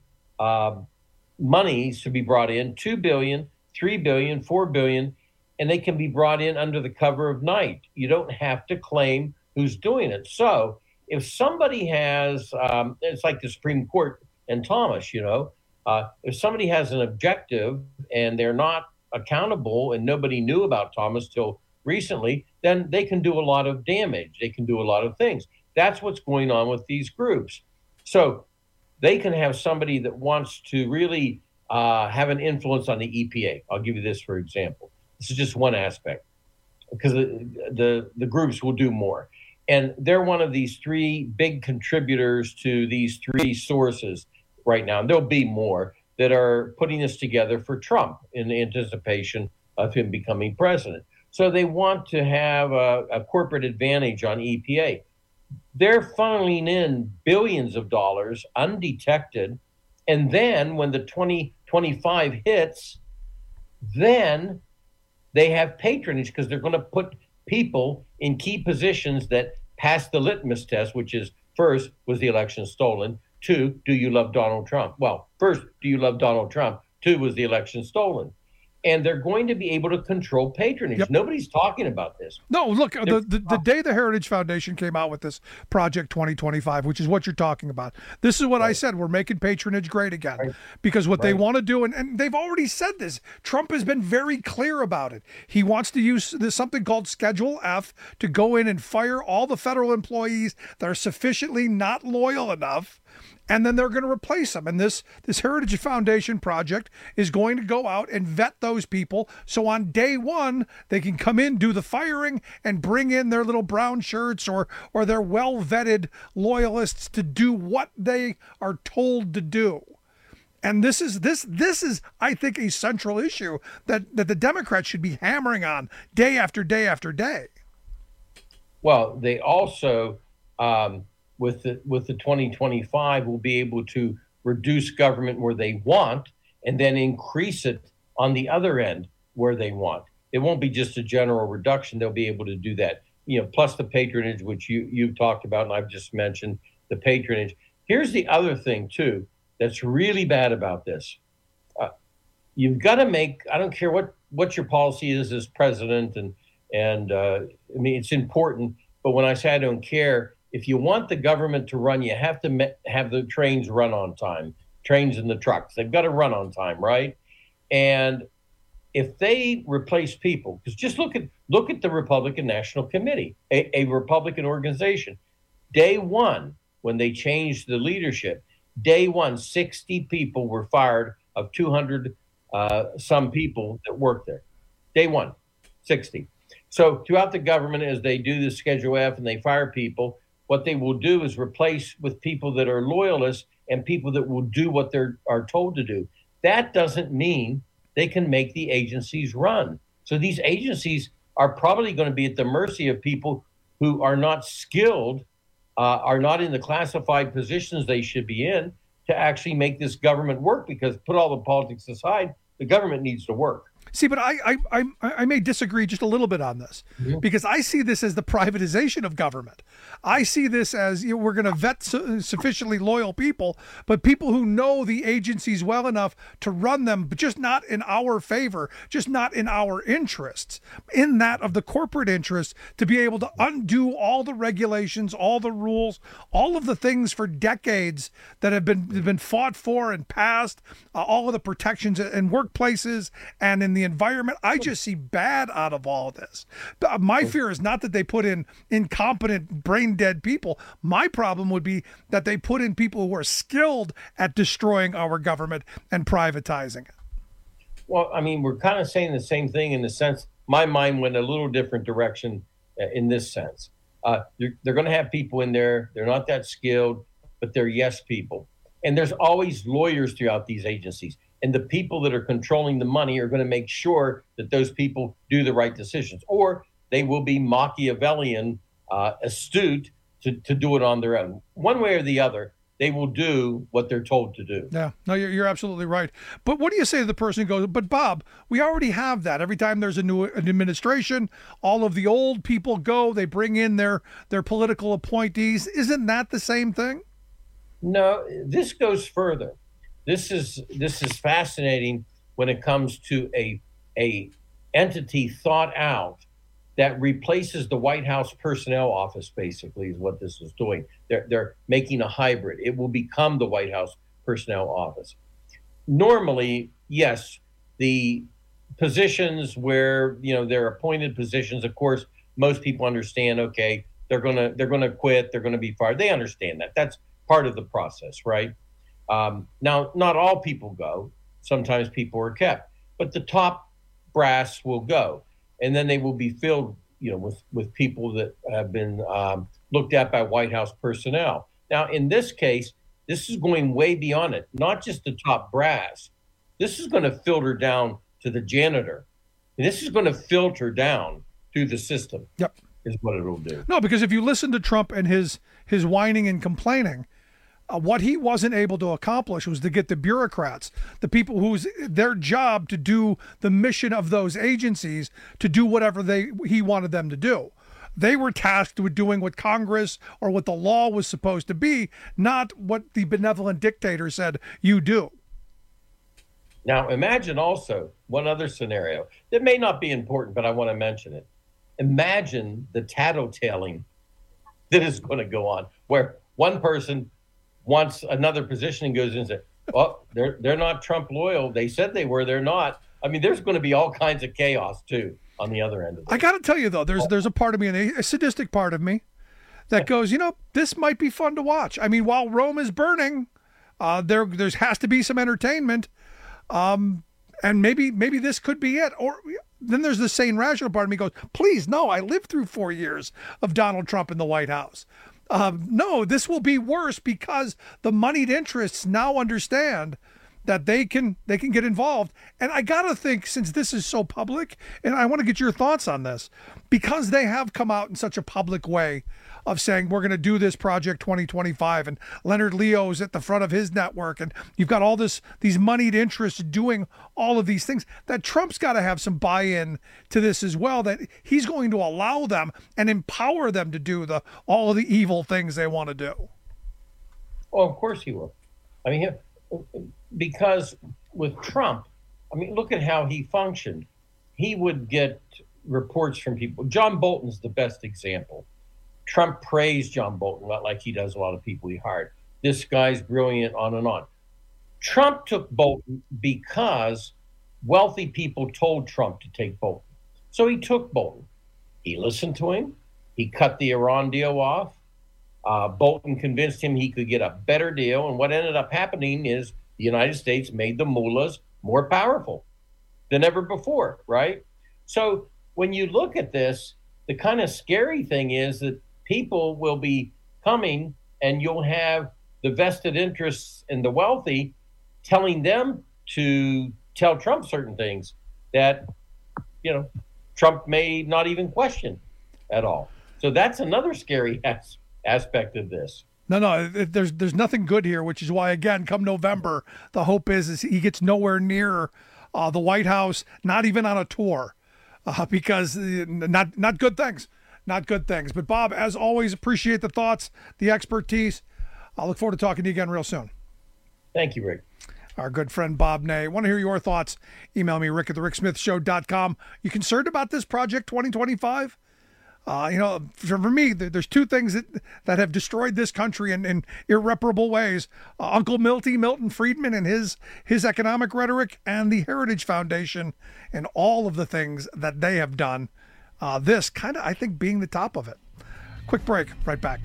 monies to be brought in, $2 billion, $3 billion, $4 billion, and they can be brought in under the cover of night. You don't have to claim who's doing it. So if somebody has, it's like the Supreme Court and Thomas, if somebody has an objective and they're not accountable and nobody knew about Thomas till recently, then they can do a lot of damage. They can do a lot of things. That's what's going on with these groups. So they can have somebody that wants to really have an influence on the EPA. I'll give you this, for example. This is just one aspect, because the groups will do more. And they're one of these 3 big contributors to these 3 sources right now. And there'll be more that are putting this together for Trump in anticipation of him becoming president. So they want to have a corporate advantage on EPA. They're funneling in billions of dollars undetected. And then when the 2025 hits, then they have patronage, because they're going to put people in key positions that pass the litmus test, which is, first, was the election stolen? 2, do you love Donald Trump? Well, first, do you love Donald Trump? 2, was the election stolen? and they're going to be able to control patronage. Yep. Nobody's talking about this. No, look, the day the Heritage Foundation came out with this Project 2025, which is what you're talking about, this is what I said. We're making patronage great again. Because what they want to do, and they've already said this, Trump has been very clear about it. He wants to use something called Schedule F to go in and fire all the federal employees that are sufficiently not loyal enough, and then they're going to replace them. And this Heritage Foundation project is going to go out and vet those people, so on day one they can come in, do the firing, and bring in their little brown shirts or their well-vetted loyalists to do what they are told to do. And this is, I think, a central issue that the Democrats should be hammering on day after day after day. Well, they also, with the 2025, will be able to reduce government where they want and then increase it on the other end where they want. It won't be just a general reduction. They'll be able to do that. Plus the patronage, which you've talked about, and I've just mentioned the patronage. Here's the other thing, too, that's really bad about this. You've got to make, I don't care what your policy is as president, and I mean, it's important, but when I say I don't care, if you want the government to run, you have to have the trains run on time, trains and the trucks. They've got to run on time, right? And if they replace people, because just look at the Republican National Committee, a Republican organization. Day one, when they changed the leadership, day one, 60 people were fired of 200 some people that worked there. Day one, 60. So throughout the government, as they do the Schedule F and they fire people, what they will do is replace with people that are loyalists and people that will do what they are told to do. That doesn't mean they can make the agencies run. So these agencies are probably going to be at the mercy of people who are not skilled, are not in the classified positions they should be in to actually make this government work, because put all the politics aside, the government needs to work. See, but I may disagree just a little bit on this, because I see this as the privatization of government. I see this as we're going to vet sufficiently loyal people, but people who know the agencies well enough to run them, but just not in our favor, just not in our interests, in that of the corporate interest, to be able to undo all the regulations, all the rules, all of the things for decades that have been fought for and passed, all of the protections in workplaces and in the environment. I just see bad out of all of this. My fear is not that they put in incompetent, brain dead people. My problem would be that they put in people who are skilled at destroying our government and privatizing it. Well, I mean, we're kind of saying the same thing in the sense, my mind went a little different direction in this sense. They're going to have people in there. They're not that skilled, but they're yes people. And there's always lawyers throughout these agencies. And the people that are controlling the money are going to make sure that those people do the right decisions, or they will be Machiavellian, astute to do it on their own. One way or the other, they will do what they're told to do. Yeah, no, you're absolutely right. But what do you say to the person who goes, but Bob, we already have that. Every time there's an administration, all of the old people go, they bring in their political appointees. Isn't that the same thing? No, this goes further. This is fascinating when it comes to a entity thought out that replaces the White House Personnel Office, basically, is what this is doing. They're making a hybrid. It will become the White House Personnel Office. Normally, yes, the positions where, they're appointed positions, of course, most people understand, okay, they're gonna quit, they're gonna be fired. They understand that. That's part of the process, right? Now, not all people go. Sometimes people are kept, but the top brass will go, and then they will be filled, with people that have been looked at by White House personnel. Now, in this case, this is going way beyond it. Not just the top brass. This is going to filter down to the janitor. And this is going to filter down through the system. Yep, is what it'll do. No, because if you listen to Trump and his whining and complaining, what he wasn't able to accomplish was to get the bureaucrats, the people whose their job to do the mission of those agencies, to do whatever he wanted them to do. They were tasked with doing what Congress or what the law was supposed to be, not what the benevolent dictator said you do. Now, imagine also one other scenario that may not be important, but I want to mention it. Imagine the tattletaling that is going to go on, where one person wants another position and goes in and says, well, they're not Trump loyal. They said they were, they're not. I mean, there's going to be all kinds of chaos, too, on the other end of it. I got to tell you, though, there's a part of me, a sadistic part of me, that goes, this might be fun to watch. I mean, while Rome is burning, there has to be some entertainment. And maybe this could be it. Or then there's the sane, rational part of me goes, please, no, I lived through 4 years of Donald Trump in the White House. No, this will be worse because the moneyed interests now understand that they can get involved. And I got to think, since this is so public, and I want to get your thoughts on this, because they have come out in such a public way of saying, we're going to do this Project 2025, and Leonard Leo's at the front of his network, and you've got all these moneyed interests doing all of these things, that Trump's got to have some buy-in to this as well, that he's going to allow them and empower them to do all of the evil things they want to do. Well, of course he will. I mean, because with Trump, I mean, look at how he functioned. He would get reports from people. John Bolton's the best example. Trump praised John Bolton, not like he does a lot of people he hired. This guy's brilliant, on and on. Trump took Bolton because wealthy people told Trump to take Bolton. So he took Bolton. He listened to him. He cut the Iran deal off. Bolton convinced him he could get a better deal. And what ended up happening is the United States made the mullahs more powerful than ever before, right? So when you look at this, the kind of scary thing is that people will be coming and you'll have the vested interests in the wealthy telling them to tell Trump certain things that, Trump may not even question at all. So that's another scary aspect of this. No, there's nothing good here, which is why, again, come November, the hope is he gets nowhere near the White House, not even on a tour, because not good things. Not good things. But, Bob, as always, appreciate the thoughts, the expertise. I'll look forward to talking to you again real soon. Thank you, Rick. Our good friend Bob Ney. Want to hear your thoughts? Email me, rick@thericksmithshow.com. You concerned about this Project 2025? For me, there's two things that have destroyed this country in irreparable ways. Uncle Milton Friedman and his economic rhetoric, and the Heritage Foundation and all of the things that they have done. This kind of, I think, being the top of it. Quick break, right back.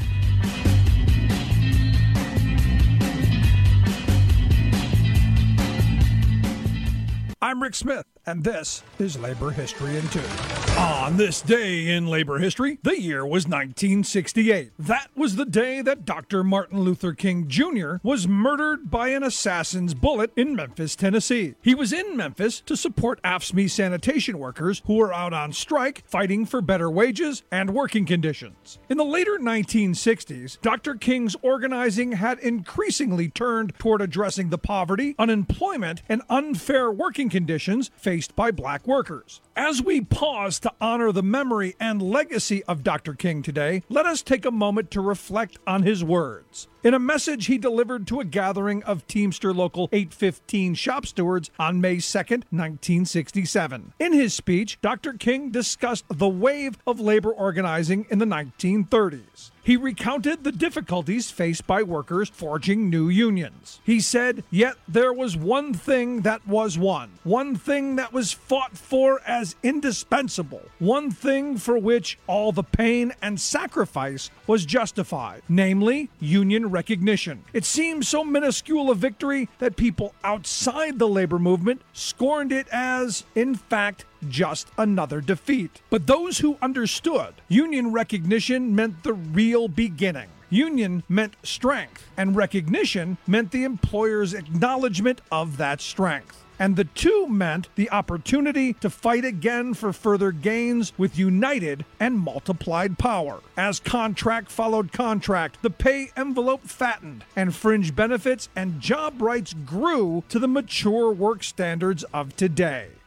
I'm Rick Smith, and this is Labor History in 2. On this day in labor history, the year was 1968. That was the day that Dr. Martin Luther King Jr. was murdered by an assassin's bullet in Memphis, Tennessee. He was in Memphis to support AFSCME sanitation workers who were out on strike fighting for better wages and working conditions. In the later 1960s, Dr. King's organizing had increasingly turned toward addressing the poverty, unemployment, and unfair working conditions faced by black workers. As we pause to honor the memory and legacy of Dr. King today, let us take a moment to reflect on his words. In a message he delivered to a gathering of Teamster Local 815 shop stewards on May 2nd, 1967. In his speech, Dr. King discussed the wave of labor organizing in the 1930s. He recounted the difficulties faced by workers forging new unions. He said, "Yet there was one thing that was won, one thing that was fought for as indispensable, one thing for which all the pain and sacrifice was justified, namely union recognition. It seemed so minuscule a victory that people outside the labor movement scorned it as, in fact, just another defeat. But those who understood union recognition meant the real beginning. Union meant strength, and recognition meant the employer's acknowledgement of that strength. And the two meant the opportunity to fight again for further gains with united and multiplied power. As contract followed contract, the pay envelope fattened, and fringe benefits and job rights grew to the mature work standards of today.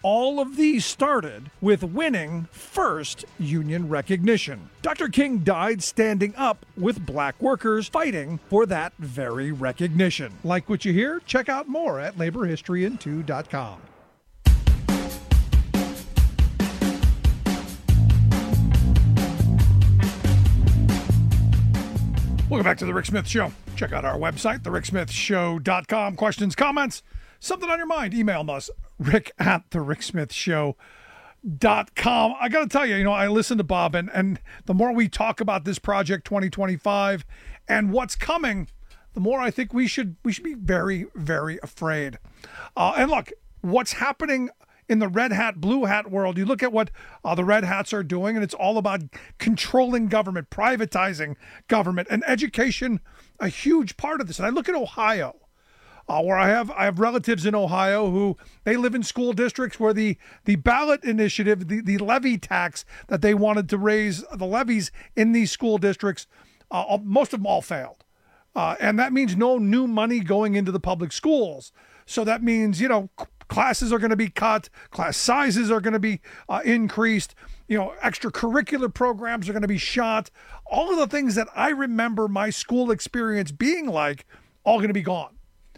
all of these started with winning first union recognition. Dr. King died standing up with black workers fighting for that very recognition. Like what you hear? Check out more at laborhistoryin2.com. Welcome back to The Rick Smith Show. Check out our website, thericksmithshow.com. Questions, comments, something on your mind, email us, rick@thericksmithshow.com. I got to tell you, I listen to Bob, and the more we talk about this project 2025 and what's coming, the more I think we should be very, very afraid. And look, what's happening in the red hat, blue hat world, you look at what the red hats are doing, and it's all about controlling government, privatizing government, and education, a huge part of this. And I look at Ohio, where I have relatives in Ohio who they live in school districts where the ballot initiative, the levy tax that they wanted to raise the levies in these school districts, most of them all failed. And that means no new money going into the public schools. So that means, classes are going to be cut, class sizes are going to be increased, extracurricular programs are going to be shot. All of the things that I remember my school experience being like, all going to be gone.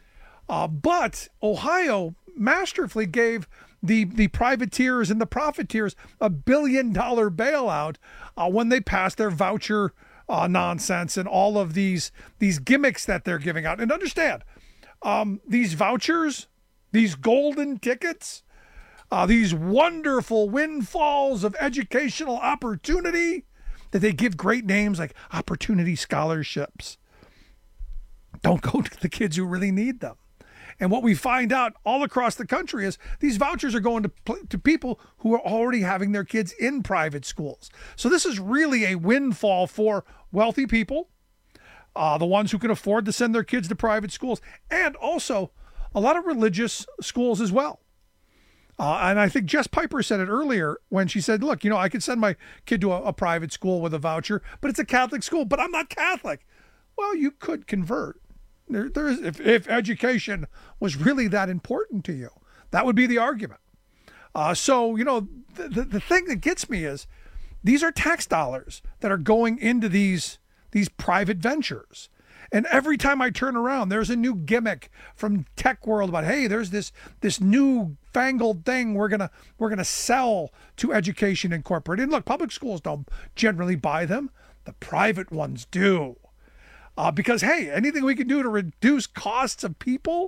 But Ohio masterfully gave the privateers and the profiteers $1 billion bailout when they passed their voucher nonsense and all of these gimmicks that they're giving out. And understand, these vouchers, these golden tickets, these wonderful windfalls of educational opportunity that they give great names like opportunity scholarships, don't go to the kids who really need them. And what we find out all across the country is these vouchers are going to people who are already having their kids in private schools. So this is really a windfall for wealthy people, the ones who can afford to send their kids to private schools, and also a lot of religious schools as well. And I think Jess Piper said it earlier when she said, look, I could send my kid to a private school with a voucher, but it's a Catholic school, but I'm not Catholic. Well, you could convert. There is, if education was really that important to you, that would be the argument. So, the thing that gets me is these are tax dollars that are going into these private ventures. And every time I turn around, there's a new gimmick from tech world about, hey, there's this new fangled thing we're gonna sell to Education Incorporated. And look, public schools don't generally buy them. The private ones do. Because, hey, anything we can do to reduce costs of people,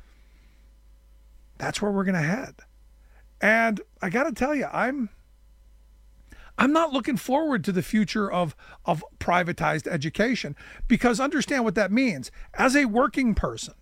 that's where we're going to head. And I got to tell you, I'm not looking forward to the future of privatized education, because understand what that means. As a working person,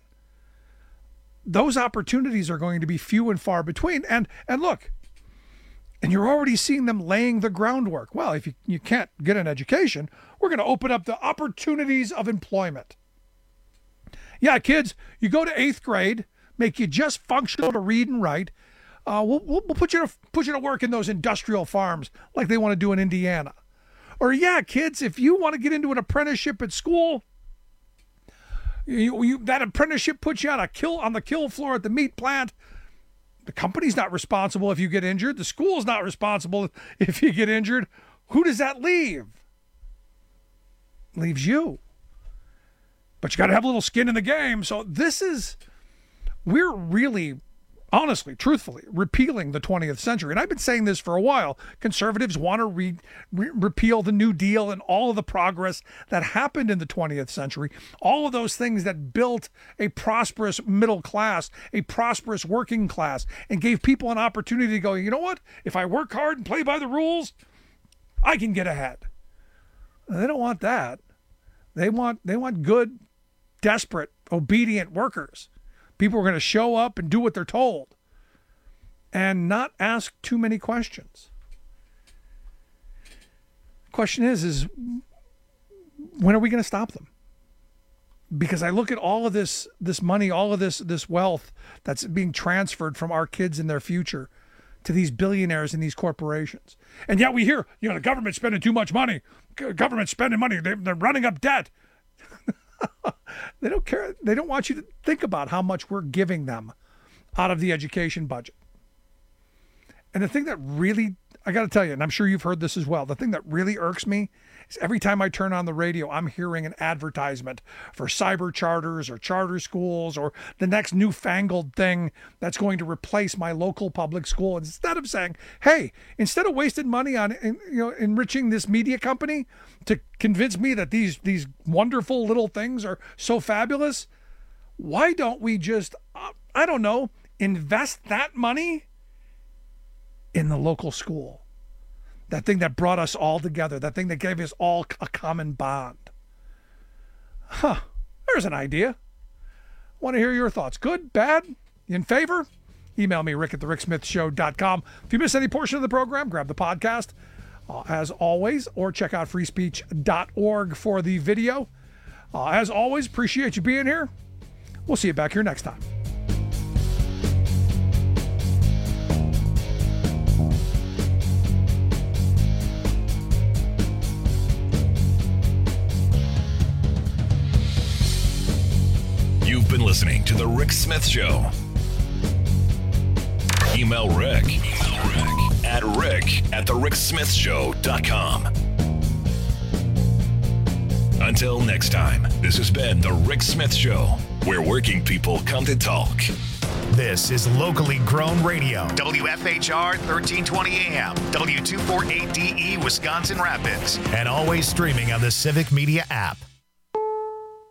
those opportunities are going to be few and far between. And look, and you're already seeing them laying the groundwork. Well, if you can't get an education, we're going to open up the opportunities of employment. Yeah, kids, you go to 8th grade, make you just functional to read and write. We'll put you to work in those industrial farms like they want to do in Indiana. Or yeah, kids, if you want to get into an apprenticeship at school, that apprenticeship puts you on the kill floor at the meat plant. The company's not responsible if you get injured. The school's not responsible if you get injured. Who does that leave? Leaves you. But you got to have a little skin in the game. So we're really, honestly, truthfully, repealing the 20th century. And I've been saying this for a while. Conservatives want to repeal the New Deal and all of the progress that happened in the 20th century. All of those things that built a prosperous middle class, a prosperous working class, and gave people an opportunity to go, you know what? If I work hard and play by the rules, I can get ahead. They don't want that. They want good, desperate, obedient workers. People are going to show up and do what they're told and not ask too many questions. Question is when are we going to stop them? Because I look at all of this money, all of this wealth that's being transferred from our kids and their future to these billionaires and these corporations. And yet we hear, the government's spending too much money. Government's spending money. They're running up debt. They don't care. They don't want you to think about how much we're giving them out of the education budget. And the thing that really, I got to tell you, and I'm sure you've heard this as well, the thing that really irks me is every time I turn on the radio, I'm hearing an advertisement for cyber charters or charter schools or the next newfangled thing that's going to replace my local public school. Instead of saying, hey, instead of wasting money on enriching this media company to convince me that these wonderful little things are so fabulous, why don't we just, I don't know, invest that money in the local school? That thing that brought us all together, that thing that gave us all a common bond. There's an idea. Want to hear your thoughts. Good, bad, in favor? Email me, rick@thericksmithshow.com. If you miss any portion of the program, grab the podcast, as always, or check out freespeech.org for the video. As always, appreciate you being here. We'll see you back here next time. You've been listening to The Rick Smith Show. Email Rick at rick@thericksmithshow.com. Until next time, this has been The Rick Smith Show, where working people come to talk. This is locally grown radio. WFHR 1320 AM, W248DE, Wisconsin Rapids, and always streaming on the Civic Media app.